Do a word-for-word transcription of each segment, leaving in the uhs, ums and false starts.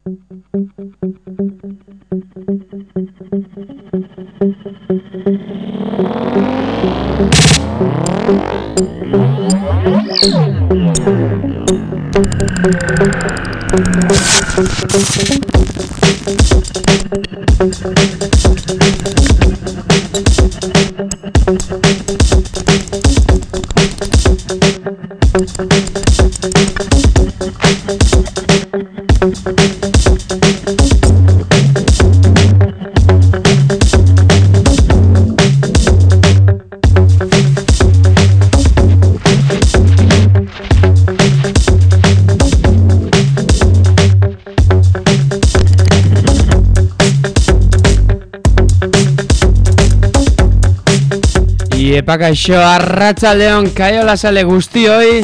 Epakaixo, arratsaldeon kaiola sale guztioi.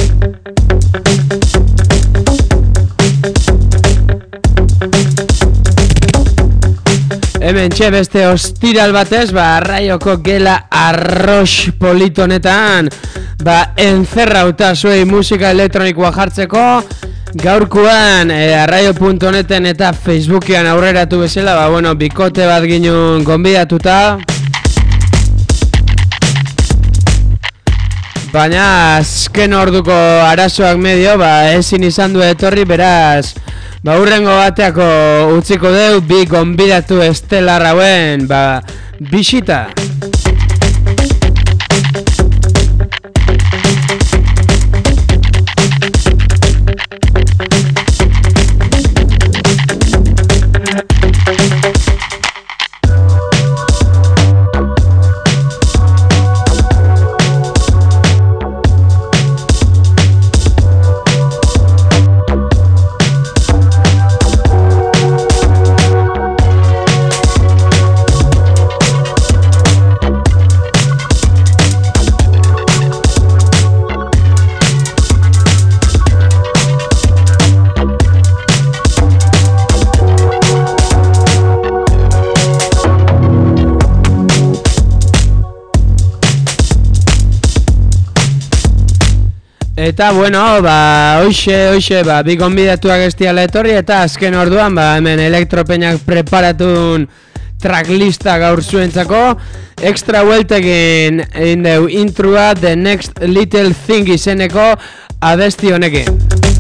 Hemen txe beste ostiral batez, ba, arraioko gela arrox politonetan, ba, enzerrauta zuei musika elektronikoa jartzeko. Gaurkoan, e, arraio puntu neten eta Facebookian aurreratu bezala, ba, bueno, bikote bat ginun gonbidatuta. Baina azken orduko arazoak medio, ba, ezin izan du etorri, beraz, ba, hurrengo bateako utziko deu, bi gonbidatu estelar hauen, ba, bisita. Eta, bueno, ba, hoxe, hoxe, ba, bi gonbidatuak estiala etorri, eta azken orduan, ba, hemen elektropeñak preparatun tracklista gaur zuentzako, extra bueltekin egin deu intrua The Next Little Thing izeneko abesti honekin.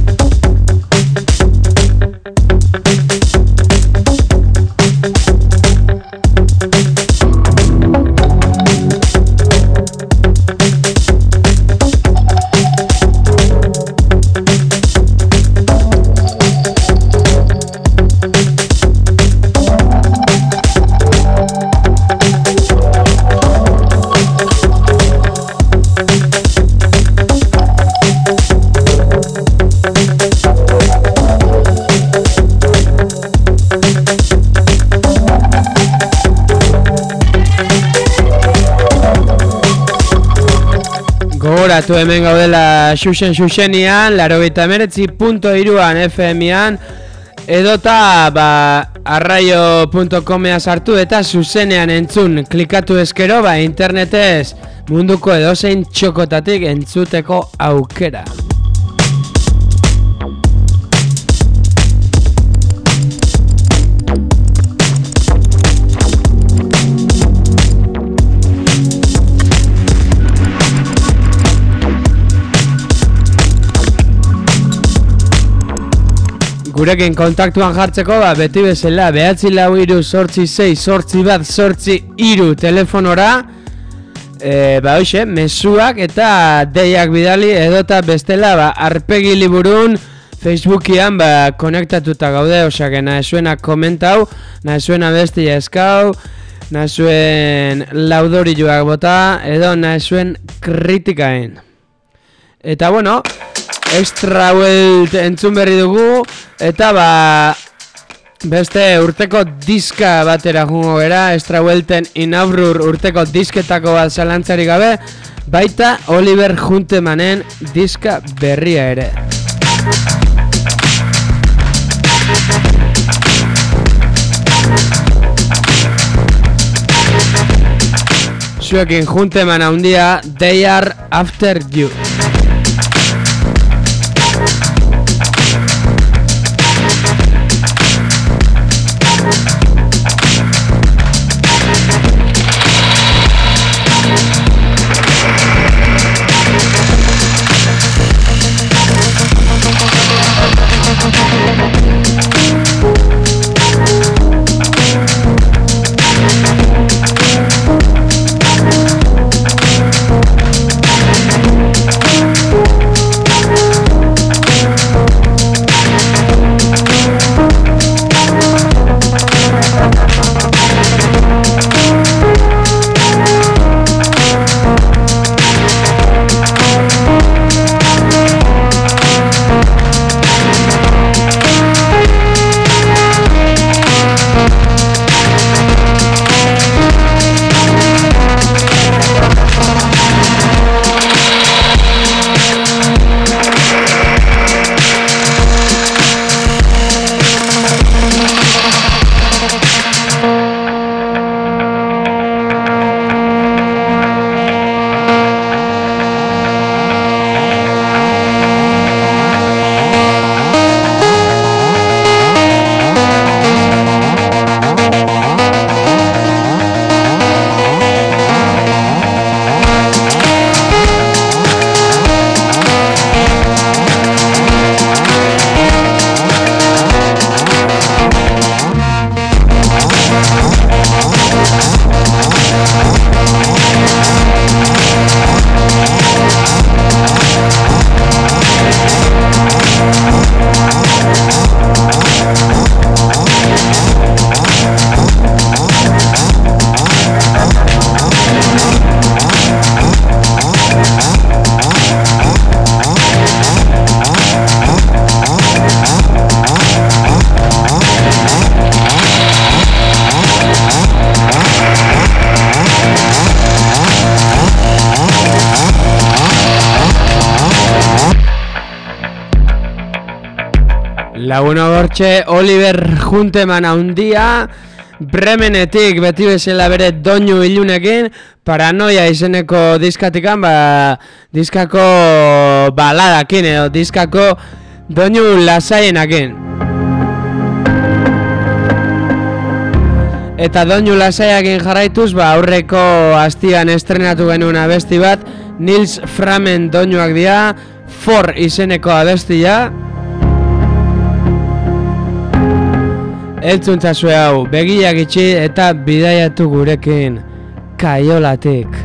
Gogoratu hemen gaudela xuxen xuxenian, larogeita hemeretzi puntu hiruan F M-an, edota ba, arraio puntu comea sartu eta zuzenean entzun klikatu eskero, ba, internetez munduko edozein txokotatik entzuteko aukera. Gurekin kontaktuan jartzeko, ba, beti bezala, behatzi lau iru sortzi sei sortzi bat sortzi iru telefonora, e, ba, hoxe, mezuak eta deiak bidali, edota bestela, ba, arpegi liburun Facebookian, ba, konektatuta gaude, osake, nahi zuena komentau, nahi zuena bestia eskau, nahi zuen laudorioak bota, edo nahi zuen kritikaen. Eta, bueno, extra welt entzun berri dugu, eta ba, beste urteko diska batera jungo gera, extra welten inabrur urteko disketako bat zalantzari gabe, baita Oliver Huntemanen diska berria ere. Zuekin Hunteman handia, They Are After You. Laguno gortxe Oliver Junteman handia, Bremenetik beti bezala bere doinu ilunekin, Paranoia izeneko diskatikan, ba, diskako baladakin edo diskako doinu lasaienakin. Eta doinu lasaiakin jarraituz, ba, aurreko astian estrenatu genuen abesti bat, Nils Framen doinuak dira, For izeneko abestia. Eltzuntzazue hau, begiak itxi eta bidaiatu gurekin, Kaiolatik.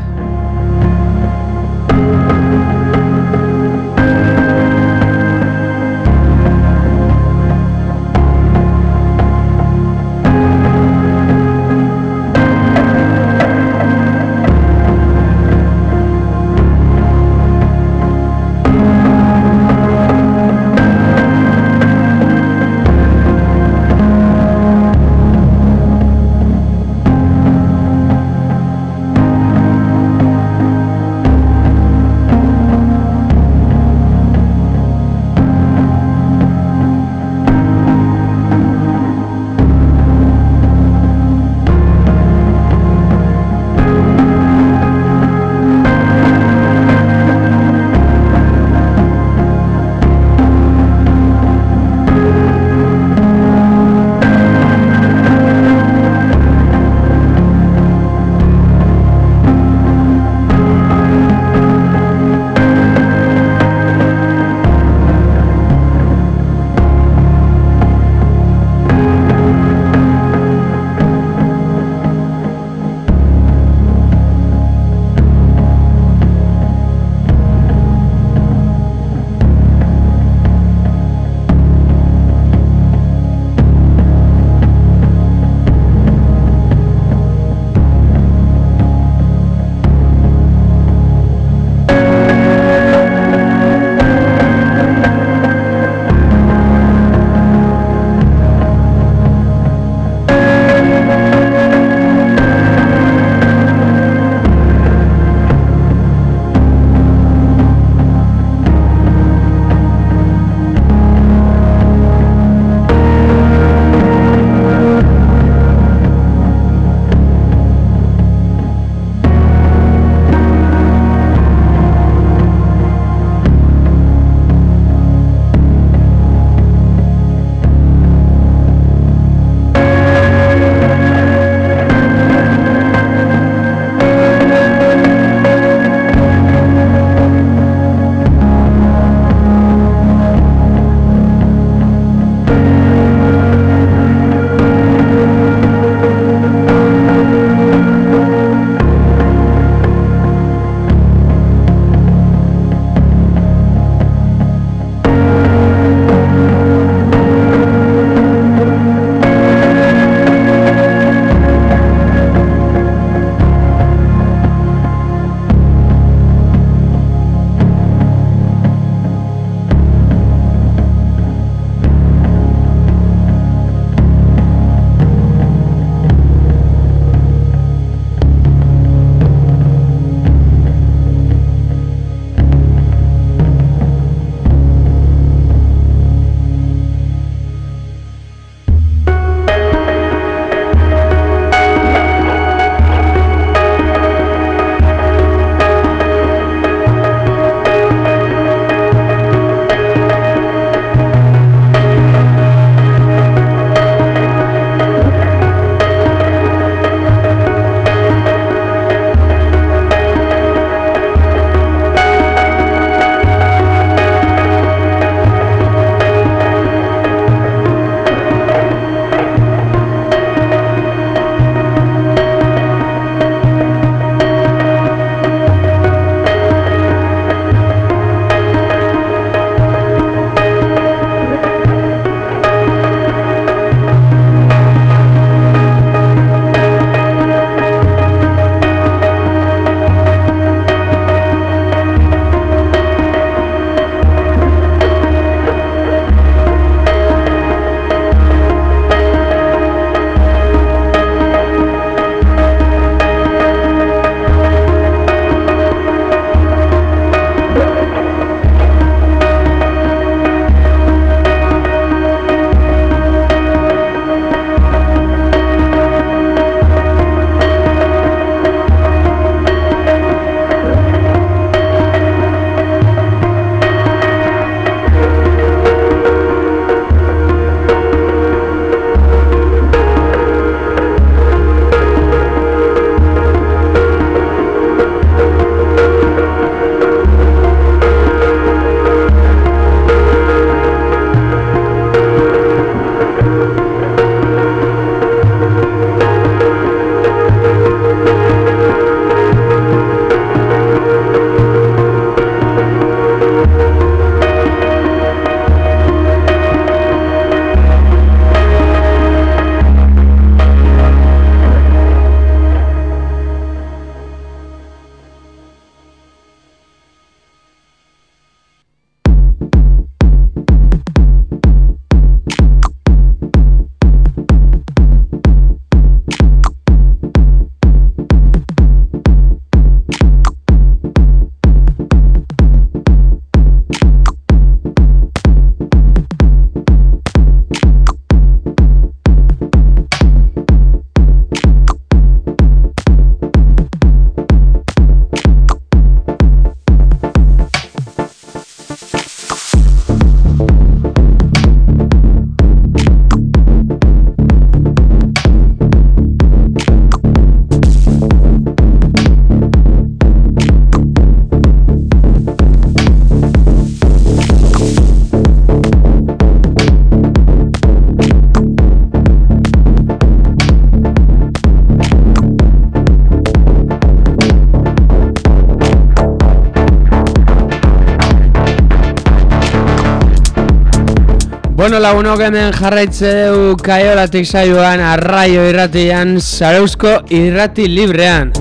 Bueno, lagunok hemen jarraitze du Kaiolatik saioan, Arraio irratian, Zarauzko irrati librean.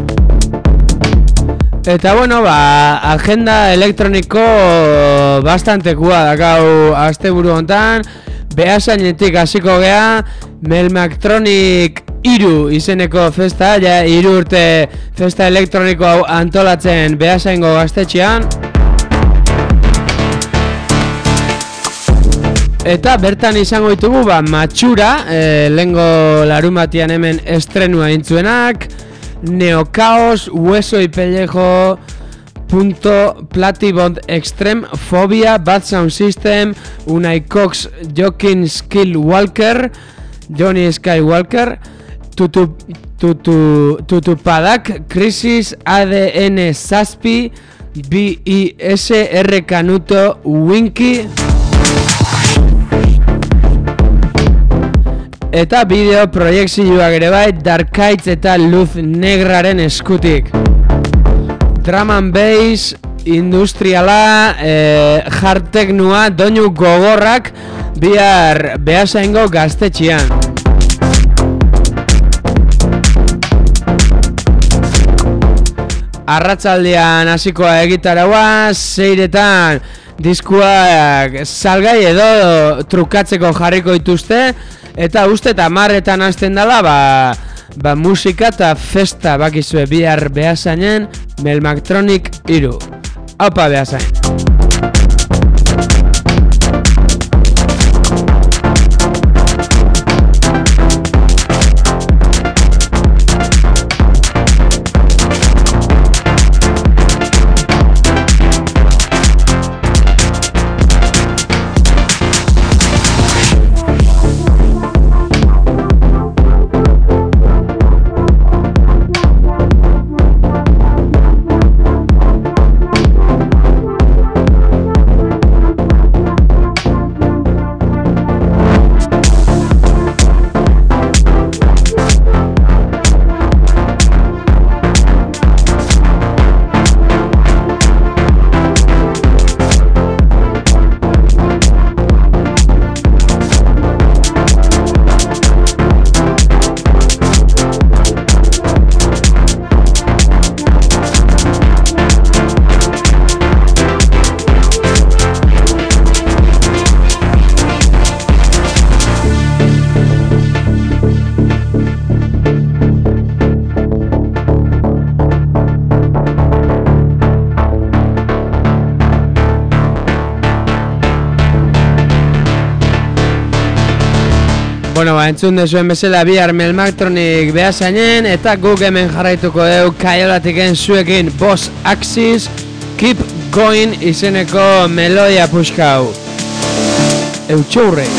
Eta bueno, ba, agenda elektroniko bastantekua dakau asteburu hontan. Behasainetik hasiko gea, Melmaktronic hiru izeneko festa, ja hiru urte festa elektroniko hau antolatzen Behasaingo gaztetxean. Eta bertan izango ditugu ba, Matxura, e, lehengo larumatian hemen estrenua intzuenak, Neocaos, Hueso y Pellejo, Punto, Platibond Extreme, Phobia, Bad Sound System, Unai Cox, Joaquin Skywalker, Johnny Skywalker, Tutu, Tutu, Tutupadak, Crisis, A D N Saspi, B I S, R Canuto, Winky. Eta bideo proiekzioak ere bai, Darkaitz eta Luz Negraren eskutik. Drum and Bass, industriala, eh, hard teknoa, doinu gogorrak, bihar Behasaingo gaztetxean. Arratsaldean hasikoa egitaraua, seiretan diskuak salgai edo trukatzeko jarriko dituzte, eta uste eta marretan hasten dela, ba, ba musika eta festa bakizue bihar Behasainen Melmaktronic hiru. Aupa Behasain! Bueno, ba, entzun dezuen bezala bihar Melmaktronic Behasainen, eta guk hemen jarraituko deu Kaiolatiken zuekin Boss Axis, Keep Going izeneko melodia puxkau. Eutxurre!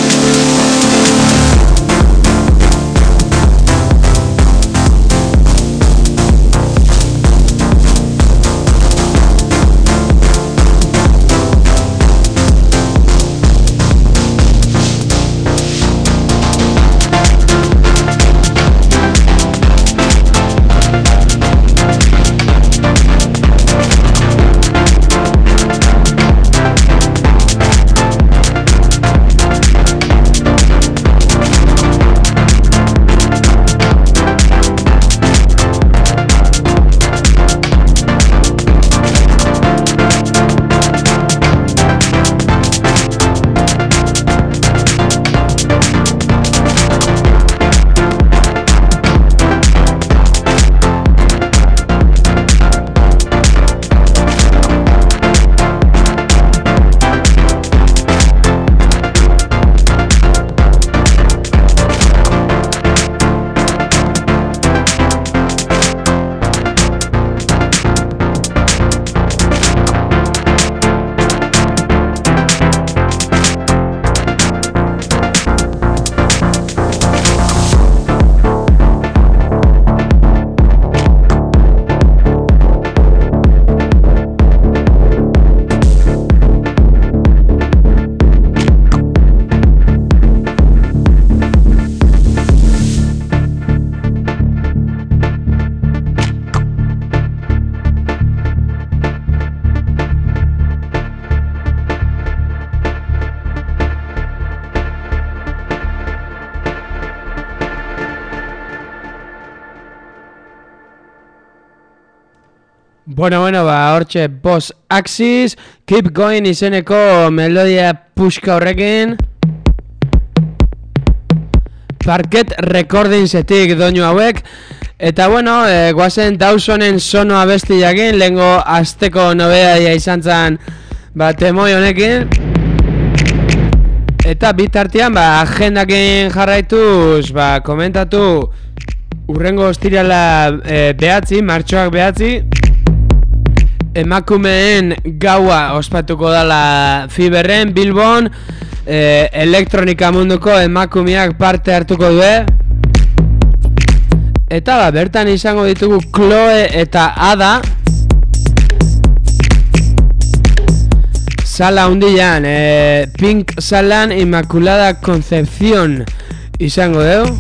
Bueno, bueno, ba, hortxe Boss Axis, Keep Going izeneko melodia puxka horrekin. Parket Recordingsetik doinu hauek. Eta bueno, e, guazen Dawsonen sono abesti jakin, lehengo azteko nobedadia izan zen ba, temoi honekin. Eta bitartean, ba, agendakin jarraituz, ba, komentatu urrengo ostirala e, behatzi, martxoak behatzi. Emakumeen gaua ospatuko dala Fiberren, Bilbon, e, elektronika munduko emakumeak parte hartuko due. Eta ba, bertan izango ditugu Chloe eta Ada. Sala hundian, e, Pink Salan Inmaculada Concepción izango dugu.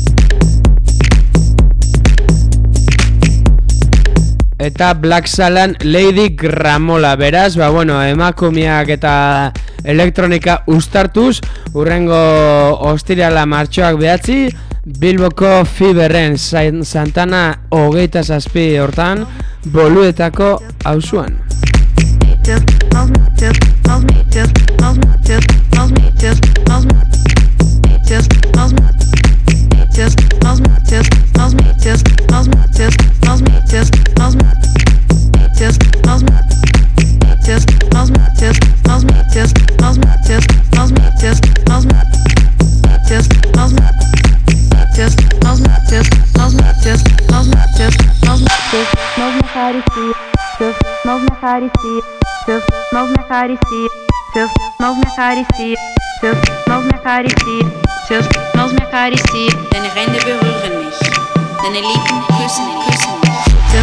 Eta Black Salan Lady Gramola. Beraz, ba, bueno, emakumeak eta elektronika ustartuz, urrengo ostirala martxoak behatzi, Bilboko Fiberren Santana hogeita zazpi hortan, Boluetako auzuan. Deine Hände berühren mich, deine Lippen küssen, küssen mich.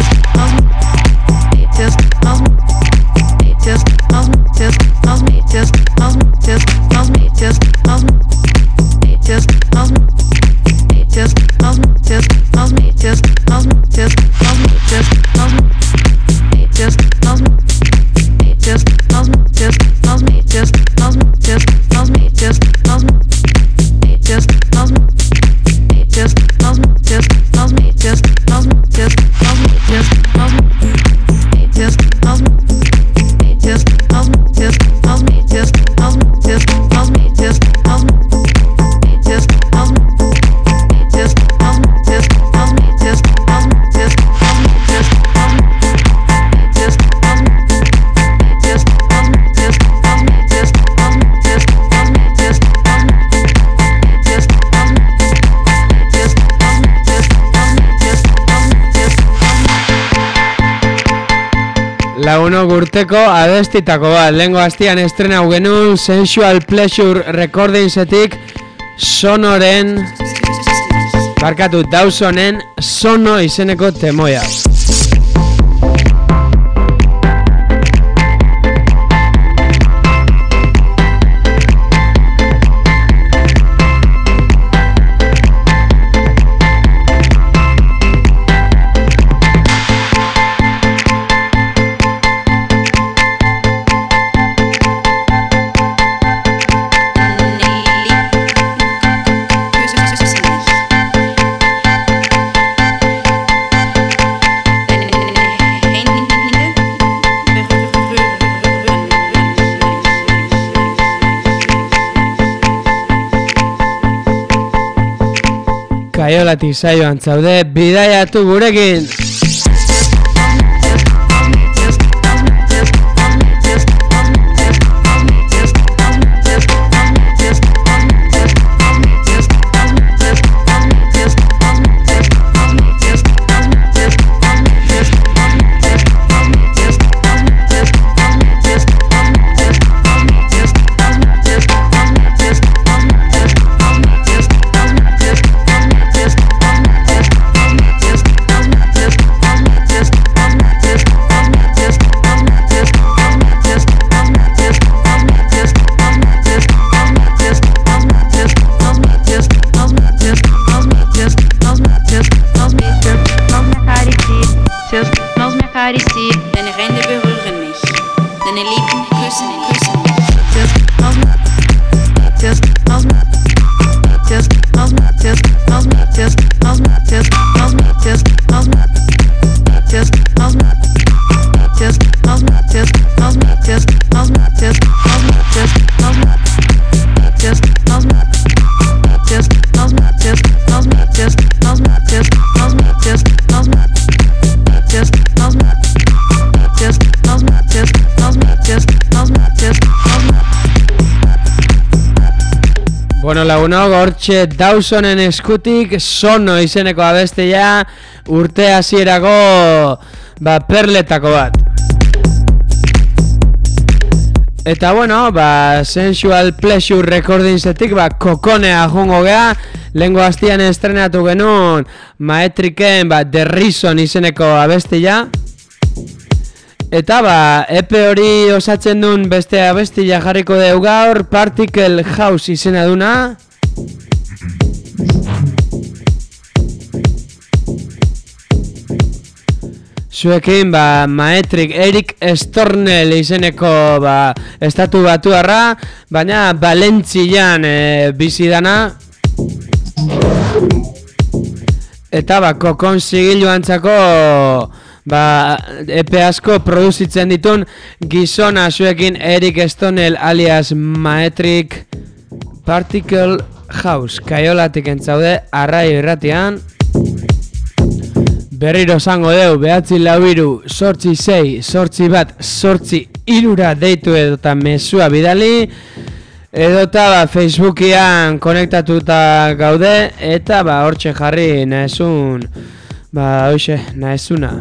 Laguno gurteko abestitako bat, lehengo hastian estrena genuen Sensual Pleasure Recordingsetik Sonoren, barkatu Dawsonen Sono izeneko temoia. Kaiolatik saioan zaude, bidaiatu gurekin! Just Bueno, lagunok, hortxe Dawsonen eskutik Sono izeneko abestia urte hasierako ba, perletako bat. Eta bueno, ba, Sensual Pleasure Recordingsetik ba, Kokonea jongo gea, lehengo hastian estrenatu genuen Maetriken ba, The Reason izeneko abestia. Eta ba, E P hori osatzen duen beste abestia jarriko deu gaur, Particle House izena duna. Zuekin, ba, Maetrik Eric Stornell izeneko ba, estatu batuarra, baina Valentzian e, bizi dana. Eta ba, Kokon zigiluantzako ba, E P asko produzitzen ditun gizona zuekin Eric Stornell alias Maetrik Particle House. Kaiolatik entzaude, arrai irratian. Berriro zango deu, behatzi lau iru, sortzi sei, sortzi bat, sortzi irura deitu edota mesua bidali. Edota ba, Facebookian konektatuta gaude, eta ba, hortxe jarri nahezun, ba, hoxe, nahezuna.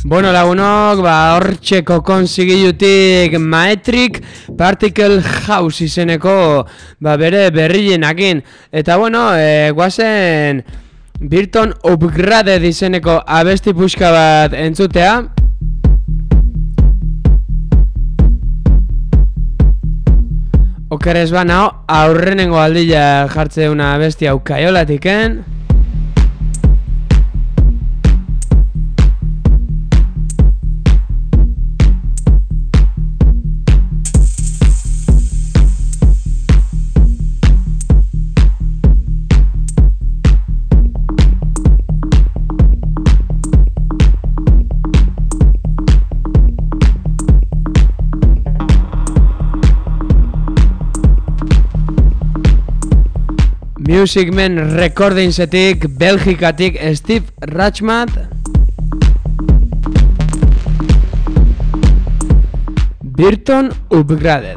Bueno, lagunok, ba, hortxeko konsigilutik Maetric Particle House izeneko ba, bere berrienakin. Eta bueno, e, guazen Burton Upgraded izeneko abesti puska bat entzutea. Okeres ba nao, aurrenengo aldila jartze una abesti hau kaiolatiken. Music Man Recordingsetik, Belgikatik, Steve Rachmat. Burton Upgraded.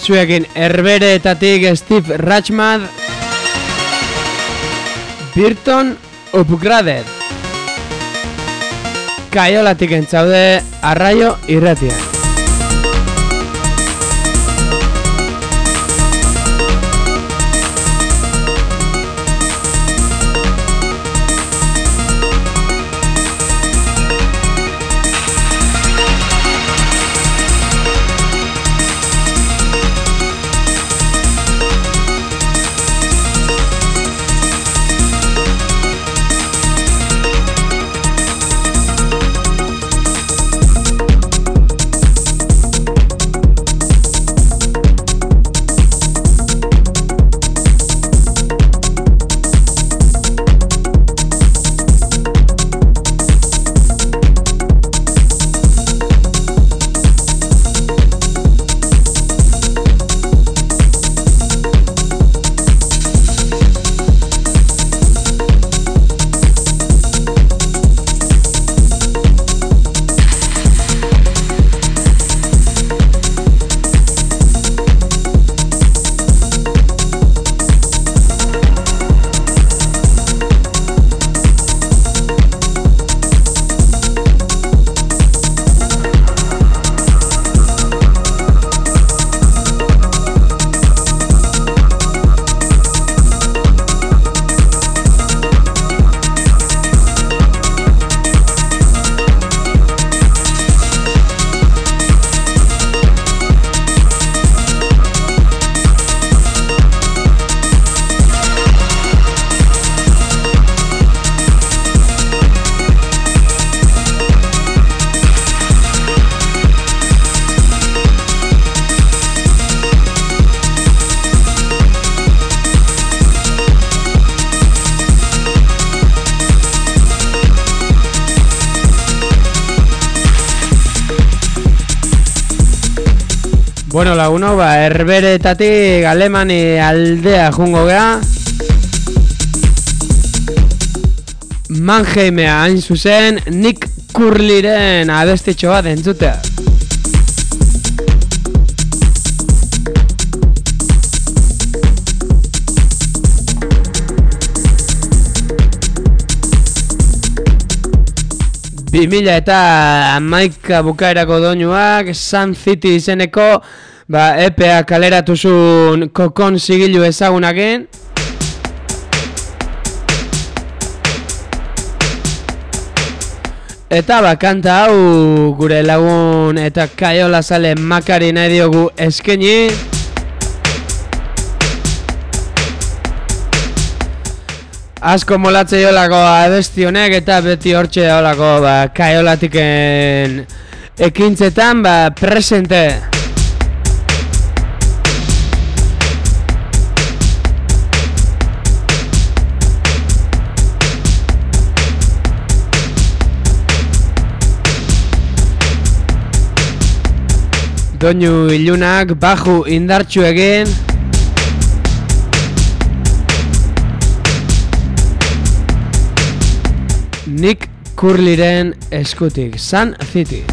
zuekin Herbereetatik Steve Rachmad, Birton Upgraded. Kaiolatik entzaude Arraio Irratia. Bueno, laguno, ba, Herbereetatik Alemani aldea jungo gea. Mannheimea hain zuzen, Nick Curlyren abestitxo bat entzutea. bi mila eta hamaika bukaerako doinuak, Sun City izeneko ba, E P A kaleratuzun kokon zigilu ezagunakin. Eta ba, kanta hau gure lagun eta kaiola zale Makari nahi diogu eskaini. Asko molatze jolako abesti honek eta beti hortxe daolako ba, kaiolatiken ekintzetan ba, presente. Doinu ilunak baju indartsu egin. Nick Curlyren eskutik, Sun City.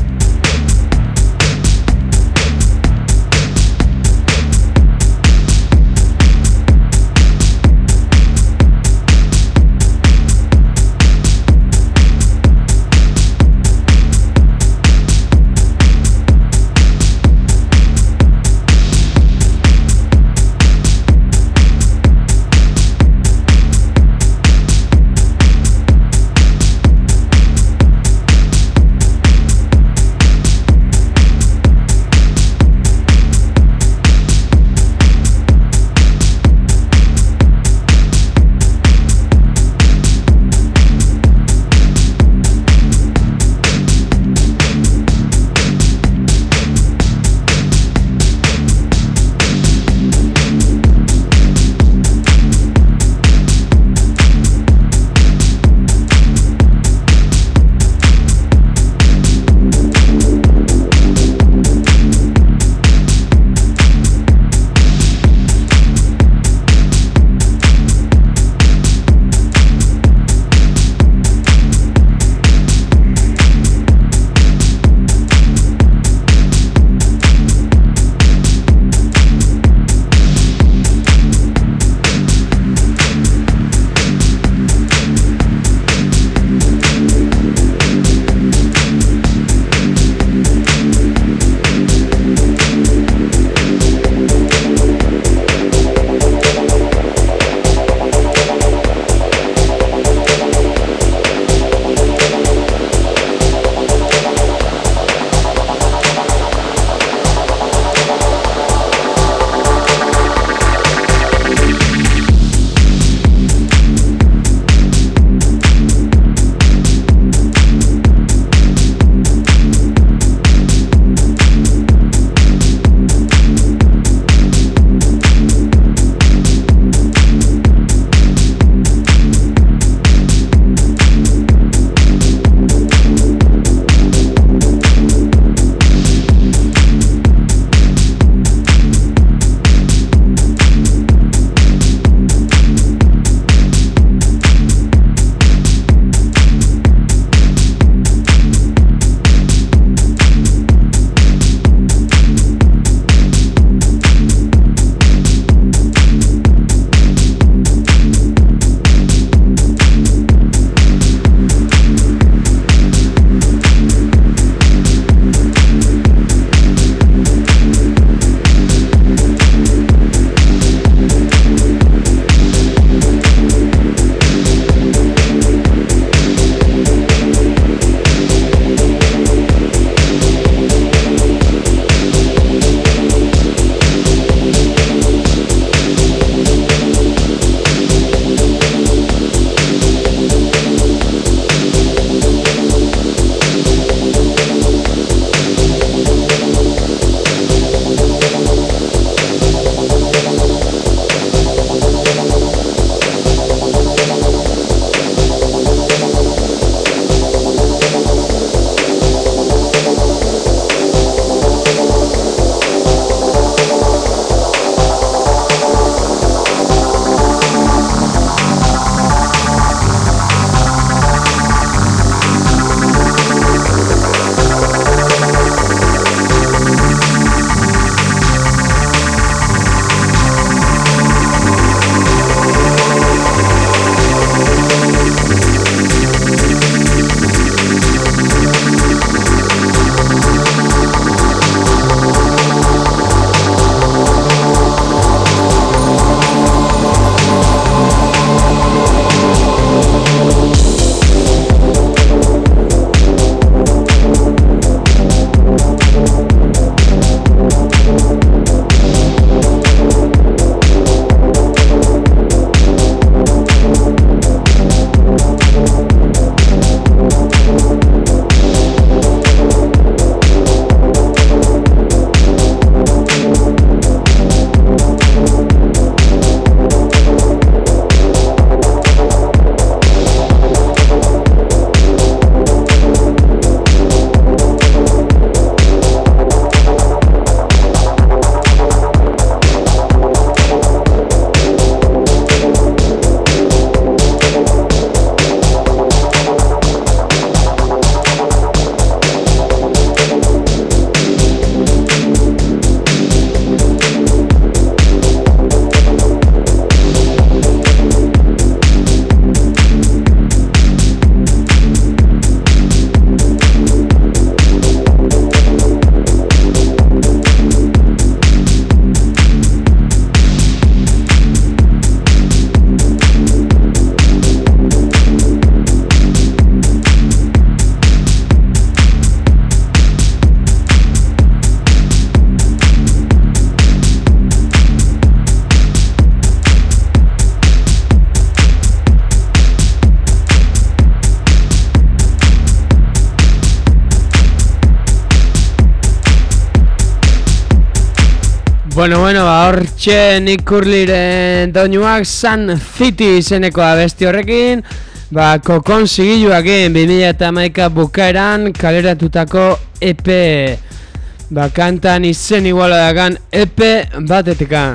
Bueno, bueno, ba, hortxe Nick Curlyren doinuak Sun City izeneko abesti horrekin, ba, kokon zigiluakin bi mila hamaika bukaeran kaleratutako E P, ba, kantan izen iguala dakan E P batetekan.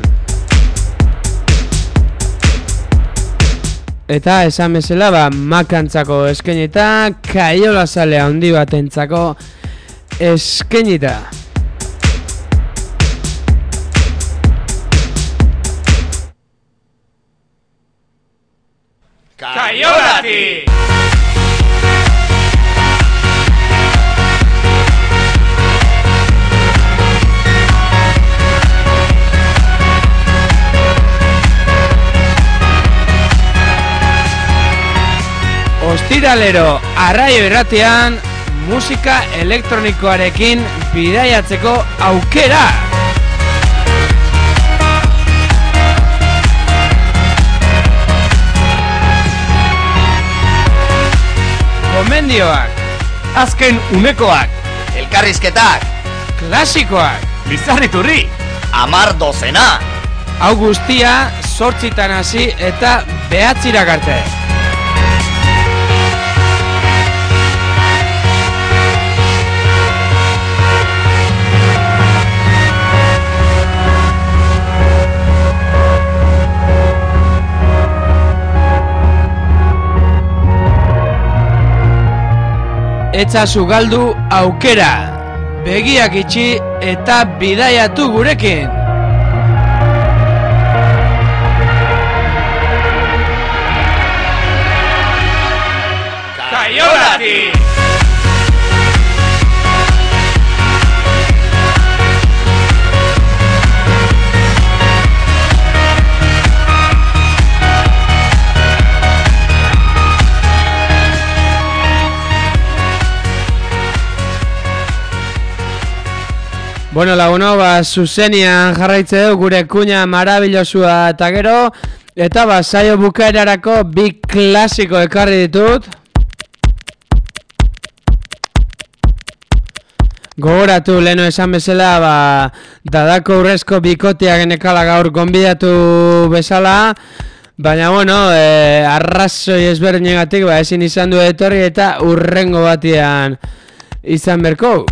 Eta esan bezala, ba, makantzako eskenita, kaiola zale handi batentzako eskenita. Kaiolati! Ostiralero arraio irratian musika elektronikoarekin bidaiatzeko aukera! Gomendioak, Azken unekoak, elkarrizketak, klasikoak, Lizarriturri, amar dozena. hau guztia zortzitan hasi eta behatzirak arte. Etzazu galdu aukera, begiak itxi eta bidaiatu gurekin. Kaiolati! Bueno, laguno, ba, zuzenian jarraitze du gure kuña marabilosua eta gero, eta ba, saio bukaerarako bi klasiko ekarri ditut. Gogoratu, leheno esan bezala, ba, dadako urrezko bikotea genekala gaur gonbidatu bezala, baina, bueno, e, arrazoi ezberdinegatik, ba, ezin izan du etorri eta urrengo batean izan berko.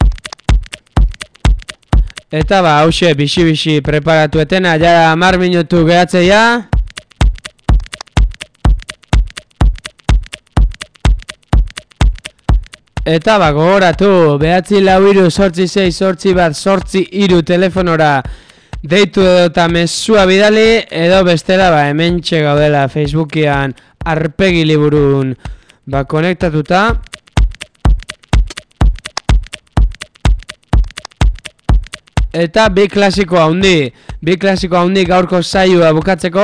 Eta ba, hause, bixi-bixi preparatu etena, ja hamar minutu gehatzea. Eta ba, gogoratu, behatzi lau iru, sortzi sei, sortzi bat, sortzi iru telefonora deitu edo eta mezua bidali, edo bestela, ba, hementxe gaudela Facebookian arpegi liburun, ba, konektatuta. Eta bi klasiko haundi, bi klasiko haundi gaurko saioa bukatzeko.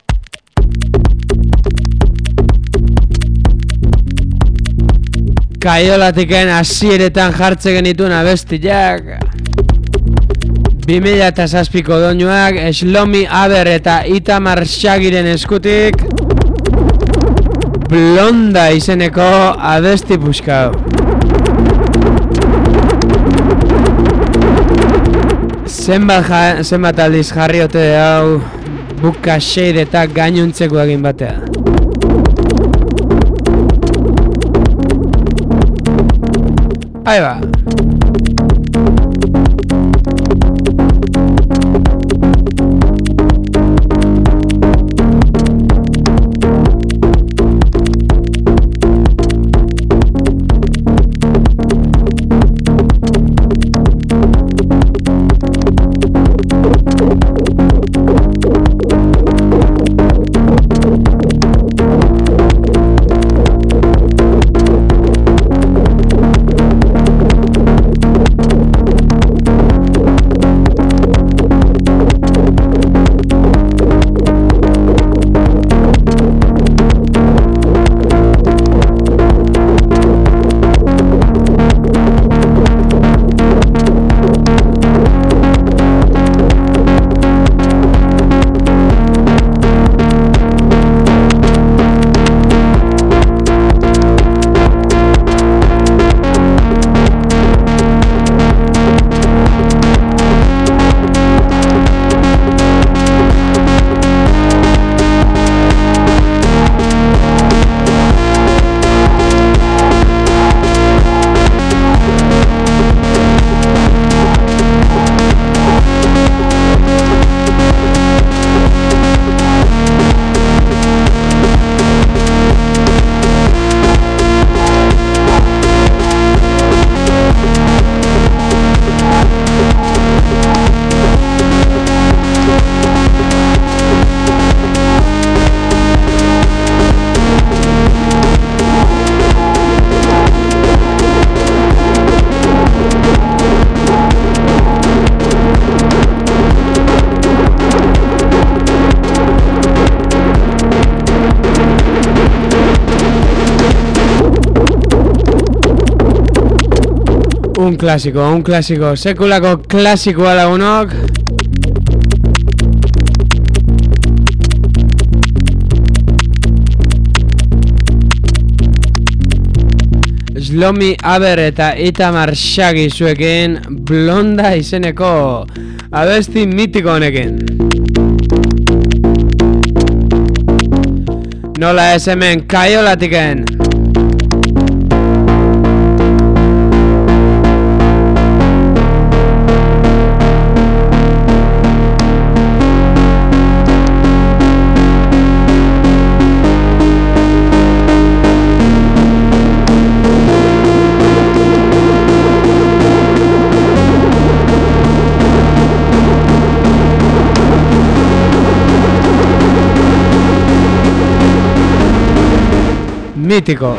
Kaiolatiken hasieretan jartze genituen abestiak. bi mila zazpiko doinuak, Shlomi Aber eta Itamar Shagiren eskutik. Blonda izeneko abesti puskau. Zenbat, ja, zenbat aldiz jarriote hau buka shade eta gainuntzeko egin batea. Ahí va. Un clásico, un clásico, sekulako klasikoa lagunok. Shlomi Aber eta Itamar Shaggy zuekin Blonda izeneko abesti mitiko honekin. Nola ez hemen Kaiolatiken. Mítico.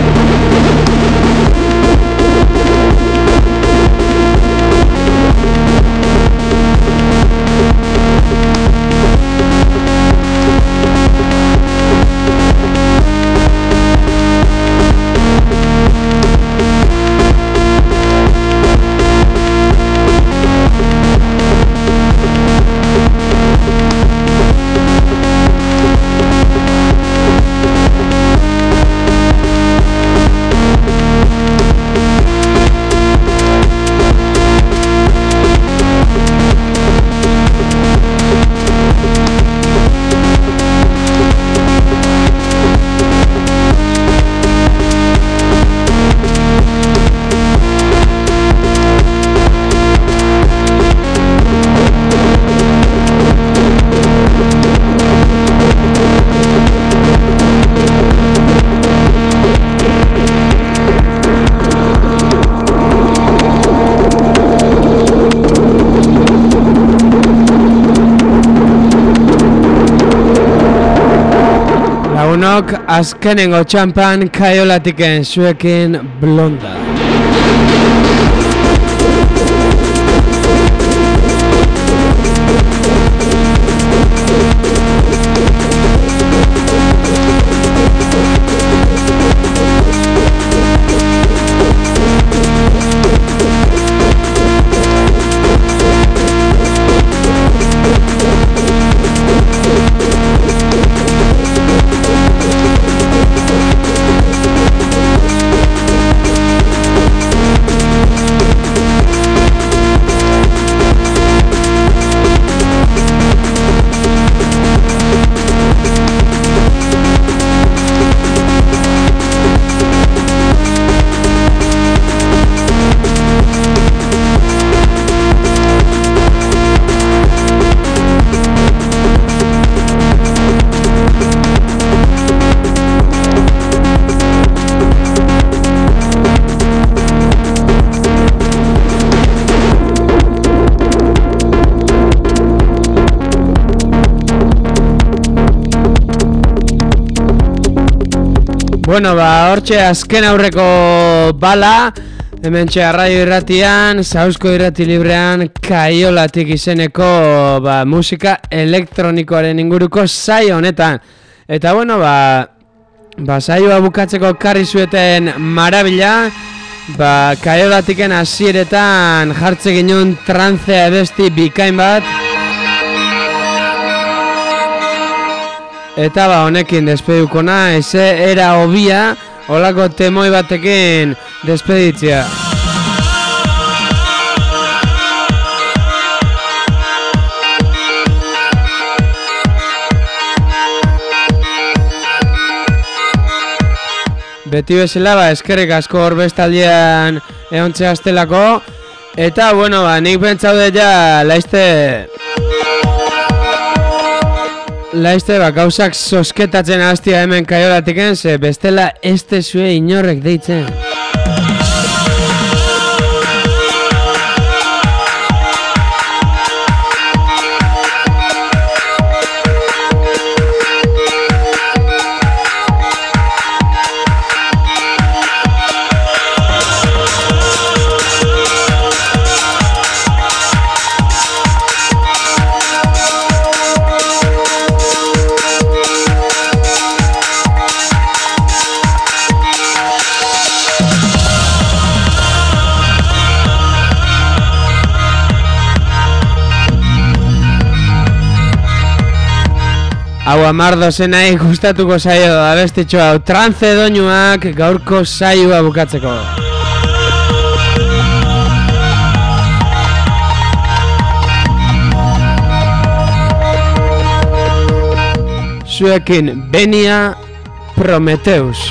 Azkenengo txampan Kaiolatiken zuekin Blonda. Bueno, ba, hortxe azken aurreko bala, hemen txe arraio irratian, Zauzko irrati librean, Kaiolatik izeneko ba, musika elektronikoaren inguruko saio honetan. Eta bueno, ba, ba saioa bukatzeko karri zueten marabila, ba, Kaiolatiken hasieretan jartze ginen trantzea ebesti bikain bat. Eta ba, honekin despedituko naiz, era hobia, holako temoi batekin despeditzea. Beti bezala, ba, eskerrik asko horbestaldian egontze astelako. Eta, bueno, ba, nik pentsaude ja, laizte... Laizte, ba, gauzak sosketatzen hastia hemen Kaiolatiken, ze bestela ez tezue inorrek deitzen. Hau amar dozenai gustatuko zaio abestitxo hau trance doinuak gaurko saioa bukatzeko. Zuekin Benia Prometheus.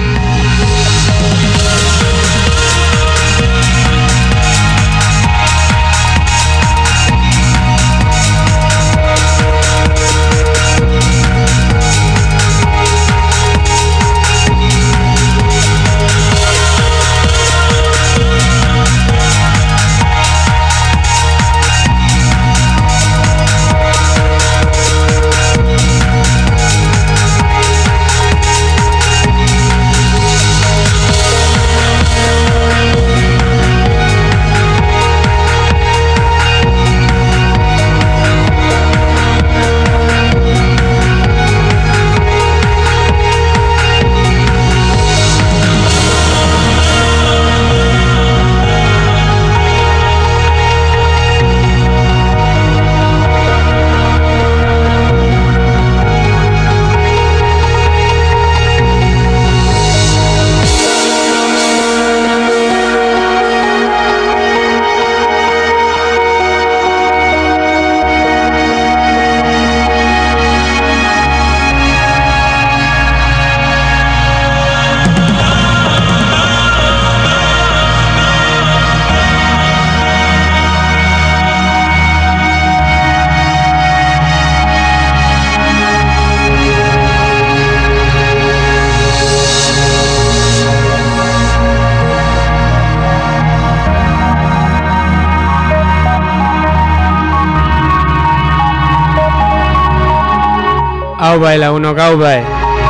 Hau bai lagunok, hau bai.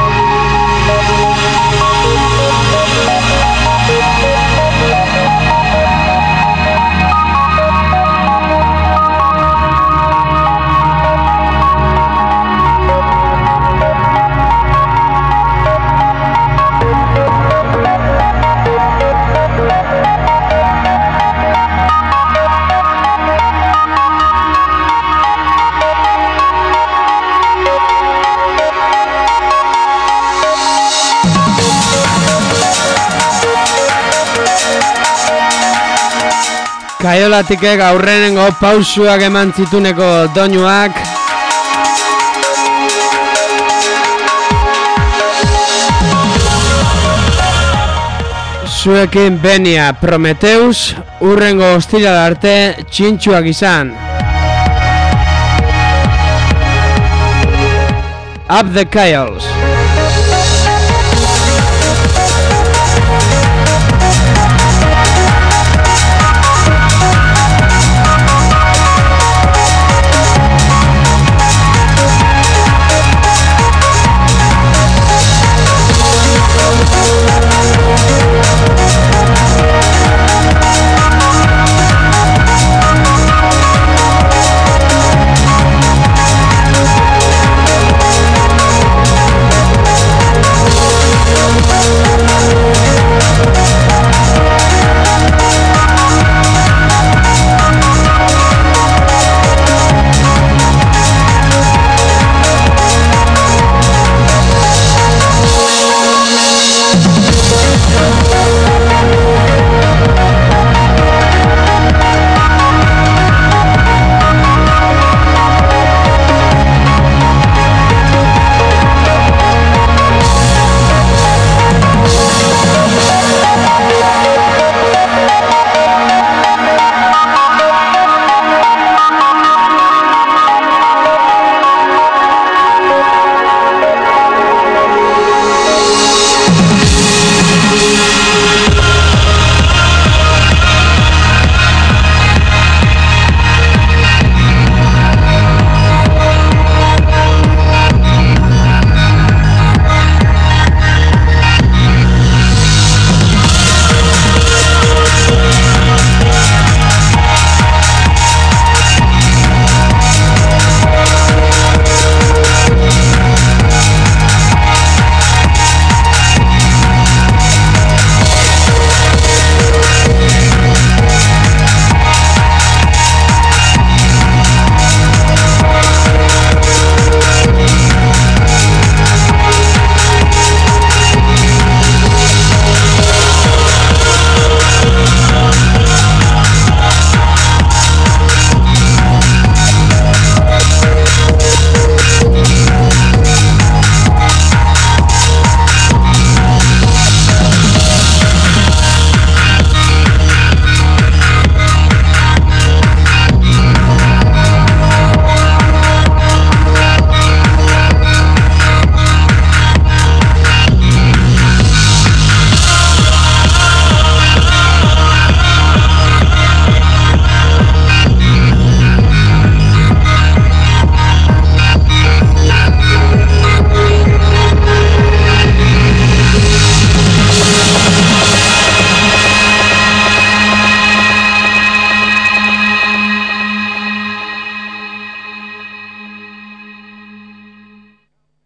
Kaiolatikek aurrenengo pausuak eman zituneko doinuak. Zuekin Benia Prometheus, urrengo ostiral arte txintxuak izan. Up the Chaos.